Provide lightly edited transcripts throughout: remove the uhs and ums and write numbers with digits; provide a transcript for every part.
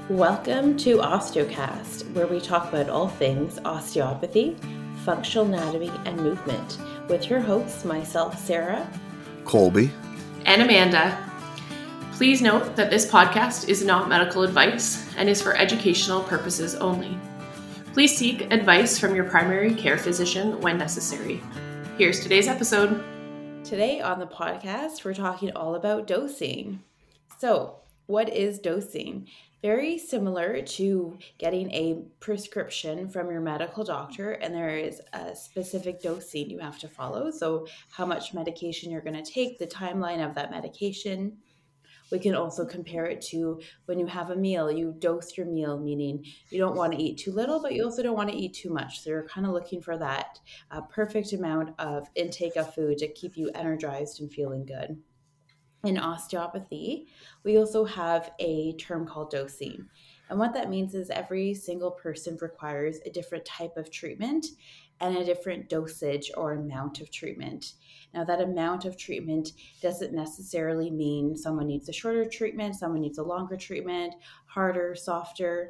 Welcome to Osteocast, where we talk about all things osteopathy, functional anatomy, and movement, with your hosts, myself, Sarah, Colby, and Amanda. Please note that this podcast is not medical advice and is for educational purposes only. Please seek advice from your primary care physician when necessary. Here's today's episode. Today on the podcast, we're talking all about dosing. So, what is dosing? Very similar to getting a prescription from your medical doctor, and there is a specific dosing you have to follow. So, how much medication you're going to take, the timeline of that medication. We can also compare it to when you have a meal, you dose your meal, meaning you don't want to eat too little, but you also don't want to eat too much. So you're kind of looking for that perfect amount of intake of food to keep you energized and feeling good. In osteopathy, we also have a term called dosing. And what that means is every single person requires a different type of treatment and a different dosage or amount of treatment. Now, that amount of treatment doesn't necessarily mean someone needs a shorter treatment, someone needs a longer treatment, harder, softer.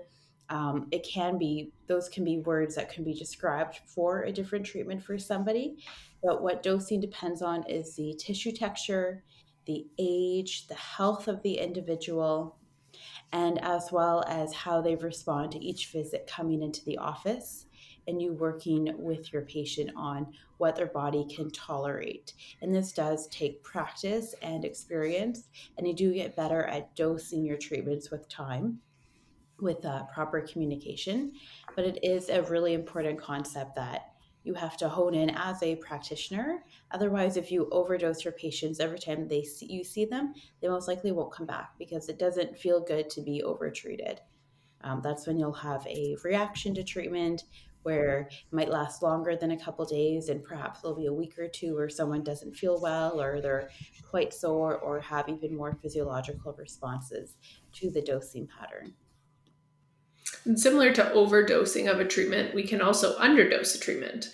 Those can be words that can be described for a different treatment for somebody. But what dosing depends on is the tissue texture, the age, the health of the individual, and as well as how they respond to each visit coming into the office and you working with your patient on what their body can tolerate. And this does take practice and experience, and you do get better at dosing your treatments with time, with proper communication. But it is a really important concept that you have to hone in as a practitioner. Otherwise, if you overdose your patients every time you see them, they most likely won't come back because it doesn't feel good to be overtreated. That's when you'll have a reaction to treatment where it might last longer than a couple days, and perhaps there'll be a week or two where someone doesn't feel well or they're quite sore or have even more physiological responses to the dosing pattern. And similar to overdosing of a treatment, we can also underdose a treatment.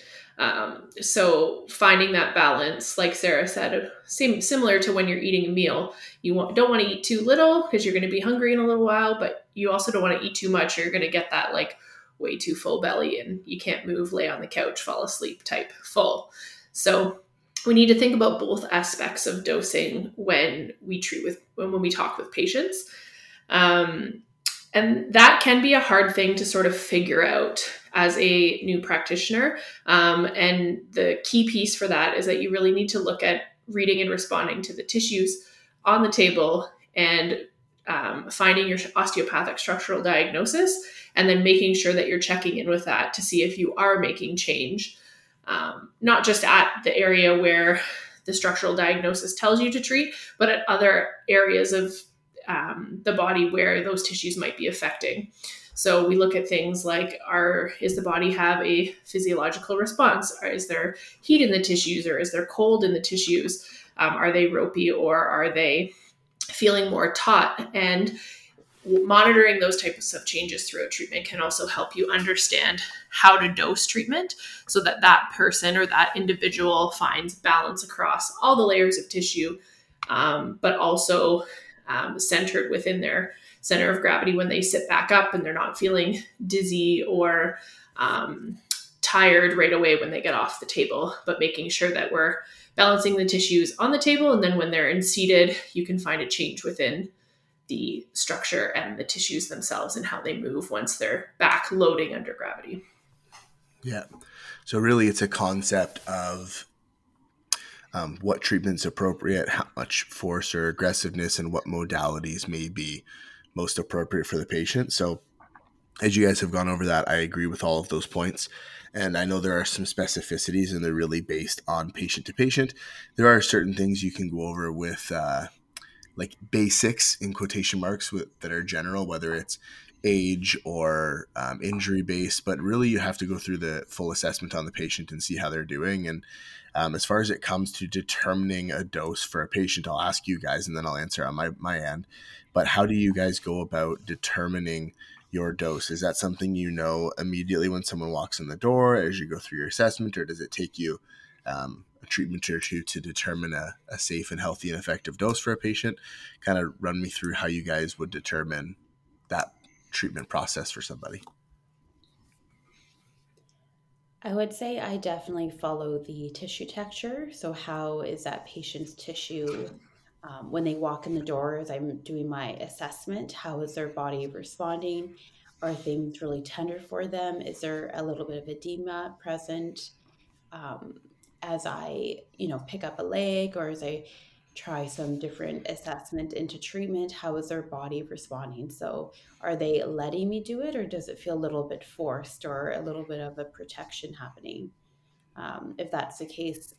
So finding that balance, like Sarah said, similar to when you're eating a meal, don't want to eat too little because you're going to be hungry in a little while, but you also don't want to eat too much or you're going to get that like way too full belly and you can't move, lay on the couch, fall asleep type full. So we need to think about both aspects of dosing when we talk with patients. And that can be a hard thing to sort of figure out as a new practitioner. And the key piece for that is that you really need to look at reading and responding to the tissues on the table and finding your osteopathic structural diagnosis, and then making sure that you're checking in with that to see if you are making change, not just at the area where the structural diagnosis tells you to treat, but at other areas of the body where those tissues might be affecting. So we look at things like, is the body have a physiological response? Or is there heat in the tissues, or is there cold in the tissues? Are they ropey, or are they feeling more taut? And monitoring those types of changes throughout treatment can also help you understand how to dose treatment so that that person or that individual finds balance across all the layers of tissue, but also centered within their center of gravity when they sit back up and they're not feeling dizzy or tired right away when they get off the table, but making sure that we're balancing the tissues on the table. And then when they're in seated, you can find a change within the structure and the tissues themselves and how they move once they're back loading under gravity. Yeah. So really it's a concept of what treatment's appropriate, how much force or aggressiveness, and what modalities may be most appropriate for the patient. So as you guys have gone over that, I agree with all of those points. And I know there are some specificities and they're really based on patient to patient. There are certain things you can go over with like basics in quotation marks that are general, whether it's age or injury based, but really you have to go through the full assessment on the patient and see how they're doing. And as far as it comes to determining a dose for a patient, I'll ask you guys and then I'll answer on my end. But how do you guys go about determining your dose? Is that something you know immediately when someone walks in the door as you go through your assessment, or does it take you a treatment or two to determine a safe and healthy and effective dose for a patient? Kind of run me through how you guys would determine that treatment process for somebody? I would say I definitely follow the tissue texture. So, how is that patient's tissue when they walk in the door as I'm doing my assessment? How is their body responding? Are things really tender for them? Is there a little bit of edema present? um, as I, pick up a leg or as I try some different assessment into treatment, how is their body responding? So, are they letting me do it, or does it feel a little bit forced or a little bit of a protection happening? If that's the case,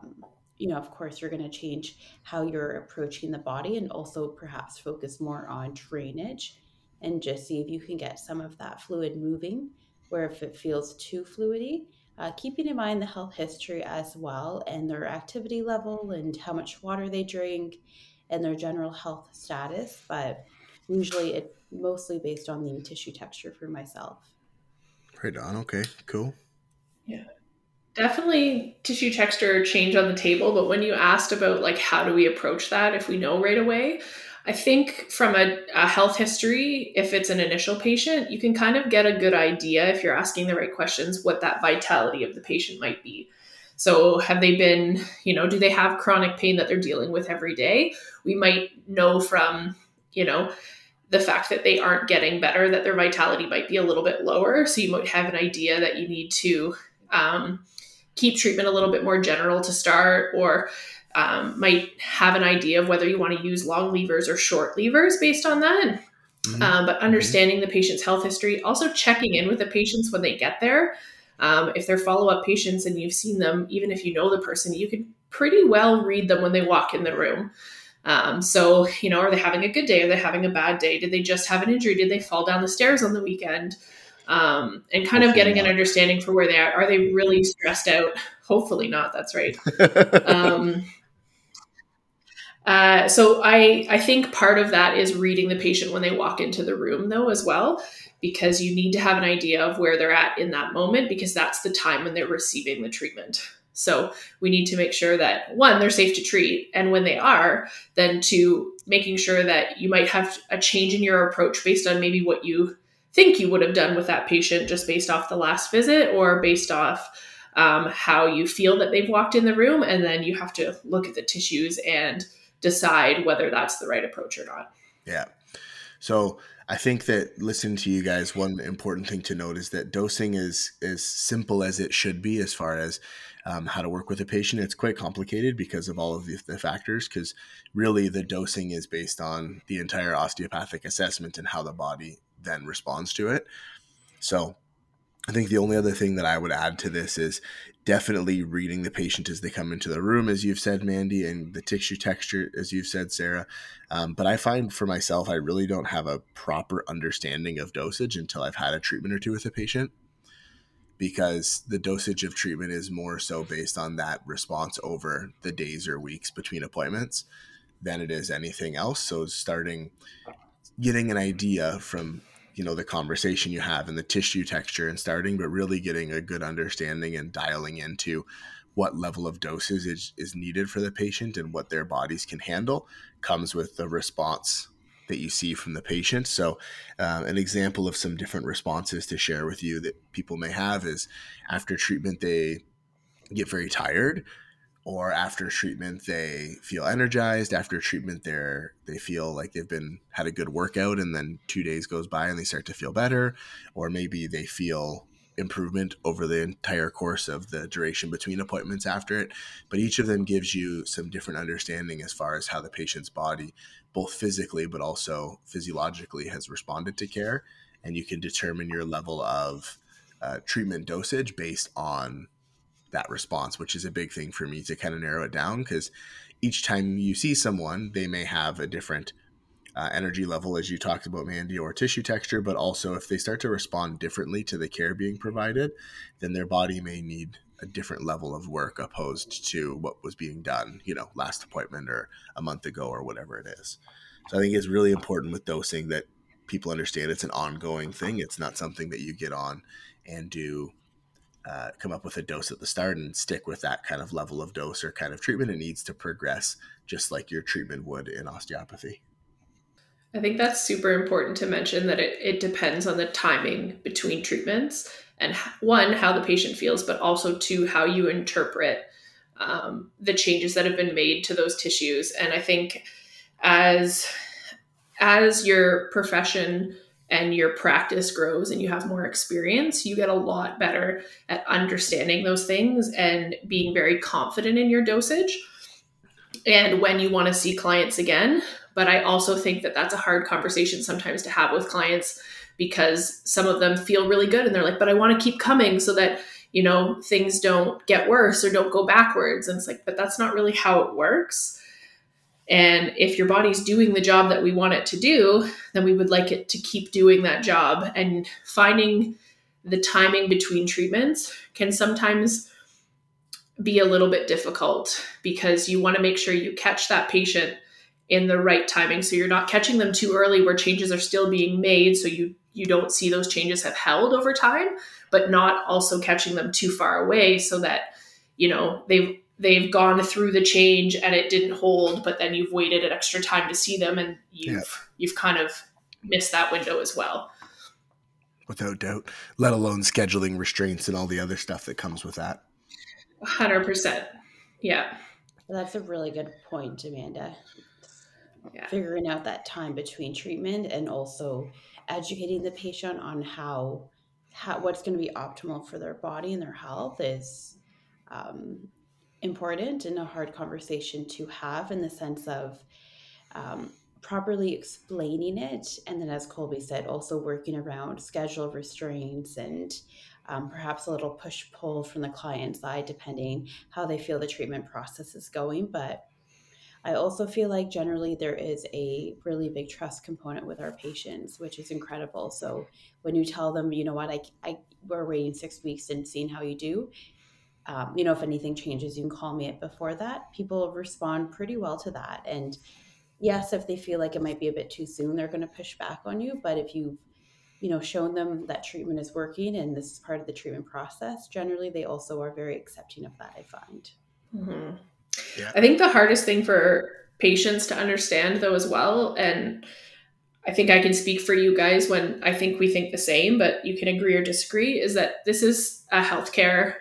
of course, you're going to change how you're approaching the body and also perhaps focus more on drainage and just see if you can get some of that fluid moving. Where if it feels too fluidy, keeping in mind the health history as well and their activity level and how much water they drink and their general health status. But usually it's mostly based on the tissue texture for myself. Right on. Okay, cool. Yeah. Definitely tissue texture change on the table, but when you asked about like how do we approach that if we know right away, I think from a health history, if it's an initial patient, you can kind of get a good idea if you're asking the right questions what that vitality of the patient might be. So have they been, do they have chronic pain that they're dealing with every day? We might know from, the fact that they aren't getting better that their vitality might be a little bit lower. So you might have an idea that you need to keep treatment a little bit more general to start, or might have an idea of whether you want to use long levers or short levers based on that. But understanding the patient's health history, also checking in with the patients when they get there. If they're follow-up patients and you've seen them, even if you know the person, you can pretty well read them when they walk in the room. So, are they having a good day? Are they having a bad day? Did they just have an injury? Did they fall down the stairs on the weekend? And kind of getting an understanding for where they are. Are they really stressed out? Hopefully not. That's right. So I think part of that is reading the patient when they walk into the room, though, as well, because you need to have an idea of where they're at in that moment, because that's the time when they're receiving the treatment. So we need to make sure that, one, they're safe to treat. And when they are, then to making sure that you might have a change in your approach based on maybe what you think you would have done with that patient just based off the last visit, or based off how you feel that they've walked in the room. And then you have to look at the tissues and decide whether that's the right approach or not. Yeah. So I think that listening to you guys, one important thing to note is that dosing is as simple as it should be as far as how to work with a patient. It's quite complicated because of all of the factors, because really the dosing is based on the entire osteopathic assessment and how the body then responds to it. So I think the only other thing that I would add to this is definitely reading the patient as they come into the room, as you've said, Mandy, and the tissue texture, as you've said, Sarah. But I find for myself, I really don't have a proper understanding of dosage until I've had a treatment or two with a patient, because the dosage of treatment is more so based on that response over the days or weeks between appointments than it is anything else. So getting an idea from the conversation you have and the tissue texture and starting, but really getting a good understanding and dialing into what level of doses is needed for the patient and what their bodies can handle comes with the response that you see from the patient. So an example of some different responses to share with you that people may have is after treatment, they get very tired, or after treatment they feel energized. After treatment they feel like they've had a good workout, and then 2 days goes by and they start to feel better, or maybe they feel improvement over the entire course of the duration between appointments after it. But each of them gives you some different understanding as far as how the patient's body, both physically but also physiologically, has responded to care, and you can determine your level of treatment dosage based on that response, which is a big thing for me to kind of narrow it down, because each time you see someone, they may have a different energy level, as you talked about, Mandy, or tissue texture, but also if they start to respond differently to the care being provided, then their body may need a different level of work opposed to what was being done, last appointment or a month ago or whatever it is. So I think it's really important with dosing that people understand it's an ongoing thing. It's not something that you get on and do come up with a dose at the start and stick with that kind of level of dose or kind of treatment. It needs to progress just like your treatment would in osteopathy. I think that's super important to mention that it depends on the timing between treatments and one, how the patient feels, but also two, how you interpret the changes that have been made to those tissues. And I think as your profession and your practice grows and you have more experience, you get a lot better at understanding those things and being very confident in your dosage and when you want to see clients again. But I also think that that's a hard conversation sometimes to have with clients because some of them feel really good and they're like, but I want to keep coming so that, things don't get worse or don't go backwards. And it's like, but that's not really how it works. And if your body's doing the job that we want it to do, then we would like it to keep doing that job. And finding the timing between treatments can sometimes be a little bit difficult because you want to make sure you catch that patient in the right timing. So you're not catching them too early where changes are still being made. So you don't see those changes have held over time, but not also catching them too far away so that, they've gone through the change and it didn't hold, but then you've waited an extra time to see them and you've kind of missed that window as well. Without doubt, let alone scheduling restraints and all the other stuff that comes with that. 100%. Yeah. Well, that's a really good point, Amanda. Yeah. Figuring out that time between treatment and also educating the patient on how what's going to be optimal for their body and their health is important and a hard conversation to have in the sense of properly explaining it. And then, as Colby said, also working around schedule restraints and perhaps a little push pull from the client side, depending how they feel the treatment process is going. But I also feel like generally there is a really big trust component with our patients, which is incredible. So when you tell them, you know what, we're waiting 6 weeks and seeing how you do, if anything changes, you can call me before that. People respond pretty well to that. And yes, if they feel like it might be a bit too soon, they're going to push back on you. But if you've, shown them that treatment is working and this is part of the treatment process, generally they also are very accepting of that, I find. Mm-hmm. Yeah. I think the hardest thing for patients to understand, though, as well, and I think I can speak for you guys when I think we think the same, but you can agree or disagree, is that this is a healthcare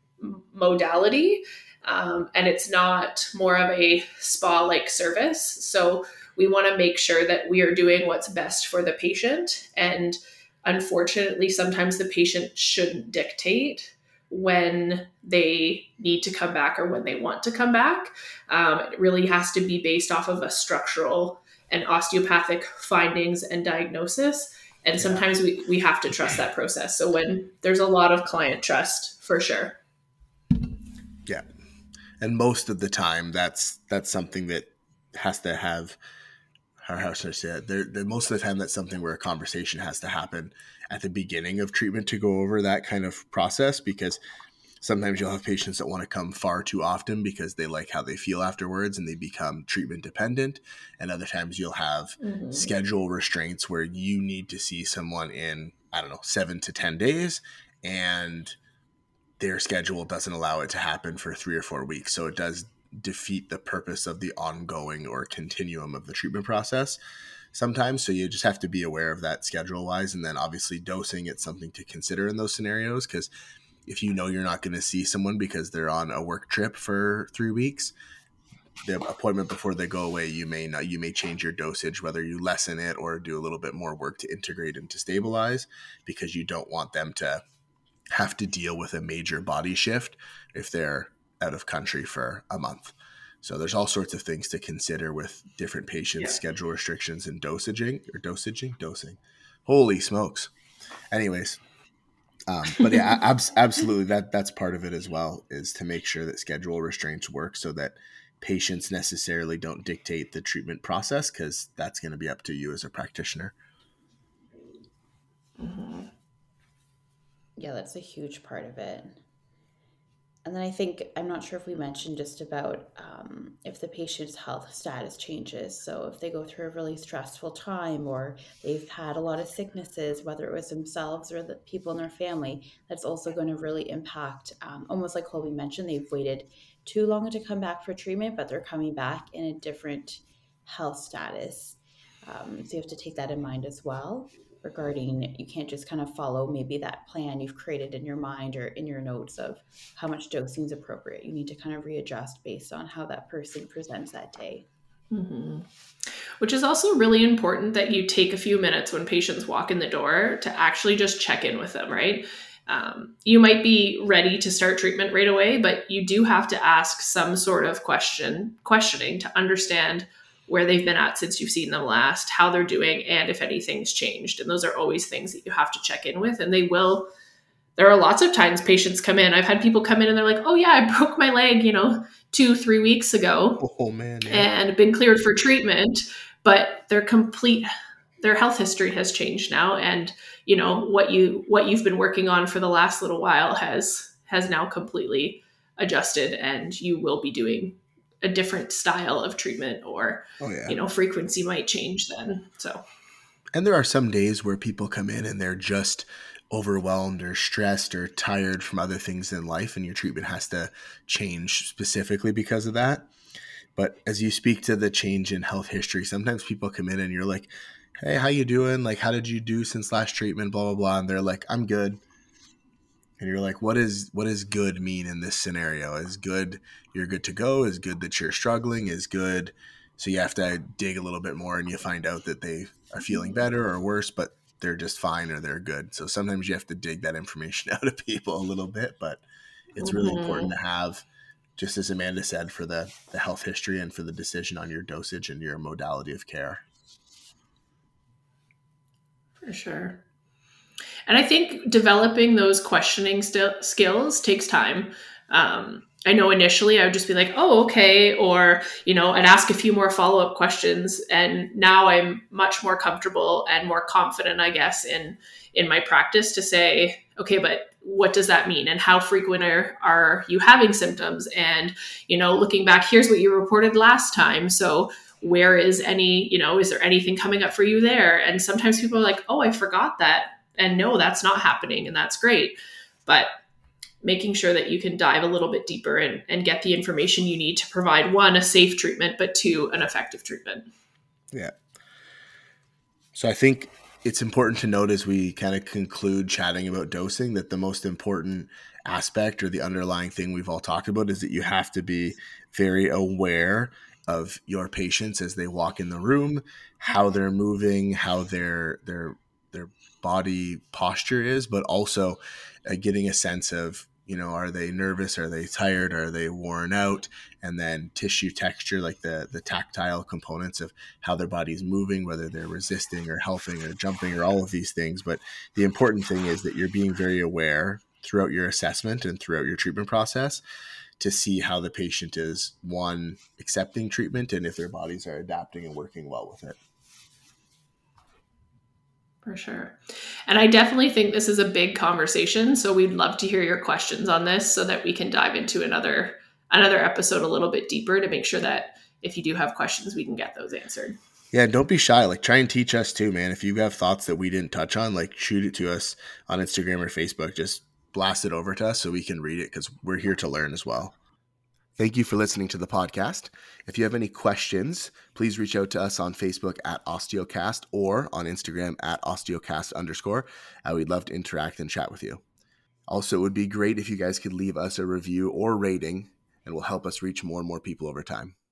modality and it's not more of a spa-like service. So we want to make sure that we are doing what's best for the patient. And unfortunately, sometimes the patient shouldn't dictate when they need to come back or when they want to come back. It really has to be based off of a structural and osteopathic findings and diagnosis. And sometimes we have to trust that process. So when there's a lot of client trust, for sure. Yeah. And most of the time, that's something that has to have, how should I say it? Most of the time, that's something where a conversation has to happen at the beginning of treatment to go over that kind of process, because sometimes you'll have patients that want to come far too often because they like how they feel afterwards and they become treatment dependent. And other times you'll have schedule restraints where you need to see someone in, 7 to 10 days, and their schedule doesn't allow it to happen for 3 or 4 weeks. So it does defeat the purpose of the ongoing or continuum of the treatment process sometimes. So you just have to be aware of that schedule wise. And then obviously dosing, it's something to consider in those scenarios, because if you know you're not going to see someone because they're on a work trip for 3 weeks, the appointment before they go away, you may change your dosage, whether you lessen it or do a little bit more work to integrate and to stabilize, because you don't want them to have to deal with a major body shift if they're out of country for a month. So there's all sorts of things to consider with different patients, schedule restrictions and dosing. Holy smokes. Anyways. But yeah, absolutely. That's part of it as well, is to make sure that schedule restraints work so that patients necessarily don't dictate the treatment process, because that's going to be up to you as a practitioner. Mm-hmm. Yeah, that's a huge part of it. And then I think, I'm not sure if we mentioned just about if the patient's health status changes. So if they go through a really stressful time or they've had a lot of sicknesses, whether it was themselves or the people in their family, that's also going to really impact, almost like Colby mentioned, they've waited too long to come back for treatment, but they're coming back in a different health status. So you have to take that in mind as well regarding you can't just kind of follow maybe that plan you've created in your mind or in your notes of how much dosing is appropriate. You need to kind of readjust based on how that person presents that day. Mm-hmm. Which is also really important that you take a few minutes when patients walk in the door to actually just check in with them, right? You might be ready to start treatment right away, but you do have to ask some sort of questioning to understand where they've been at since you've seen them last, how they're doing, and if anything's changed. And those are always things that you have to check in with. And they will, there are lots of times patients come in. I've had people come in and they're like, oh yeah, I broke my leg, 2-3 weeks ago Oh man, yeah. and been cleared for treatment, but their health history has changed now. And, what you've been working on for the last little while has now completely adjusted, and you will be doing a different style of treatment, or, Oh yeah. Frequency might change then. So, And there are some days where people come in and they're just overwhelmed or stressed or tired from other things in life, and your treatment has to change specifically because of that. But as you speak to the change in health history, sometimes people come in and you're like, hey, how you doing? Like, how did you do since last treatment? Blah, blah, blah. And they're like, I'm good. And you're like, what does good mean in this scenario? Is good you're good to go? Is good that you're struggling? Is good? So you have to dig a little bit more, and you find out that they are feeling better or worse, but they're just fine or they're good. So sometimes you have to dig that information out of people a little bit, but it's really important to have, just as Amanda said, for the health history and for the decision on your dosage and your modality of care. for sure. And I think developing those questioning skills takes time. I know initially I would just be like, oh, okay. Or, I'd ask a few more follow-up questions. And now I'm much more comfortable and more confident, I guess, in my practice to say, okay, but what does that mean? And how frequent are you having symptoms? And, looking back, here's what you reported last time. So where is is there anything coming up for you there? And sometimes people are like, oh, I forgot that. And no, that's not happening. And that's great. But making sure that you can dive a little bit deeper and get the information you need to provide, one, a safe treatment, but two, an effective treatment. Yeah. So I think it's important to note as we kind of conclude chatting about dosing that the most important aspect or the underlying thing we've all talked about is that you have to be very aware of your patients as they walk in the room, how they're moving, how their body posture is, but also getting a sense of, are they nervous? Are they tired? Are they worn out? And then tissue texture, like the tactile components of how their body's moving, whether they're resisting or helping or jumping or all of these things. But the important thing is that you're being very aware throughout your assessment and throughout your treatment process to see how the patient is, one, accepting treatment and if their bodies are adapting and working well with it. For sure. And I definitely think this is a big conversation. So we'd love to hear your questions on this so that we can dive into another episode a little bit deeper to make sure that if you do have questions, we can get those answered. Yeah, don't be shy. Like, try and teach us too, man. If you have thoughts that we didn't touch on, like, shoot it to us on Instagram or Facebook. Just blast it over to us so we can read it, because we're here to learn as well. Thank you for listening to the podcast. If you have any questions, please reach out to us on Facebook at Osteocast or on Instagram at Osteocast_. We'd love to interact and chat with you. Also, it would be great if you guys could leave us a review or rating, and will help us reach more and more people over time.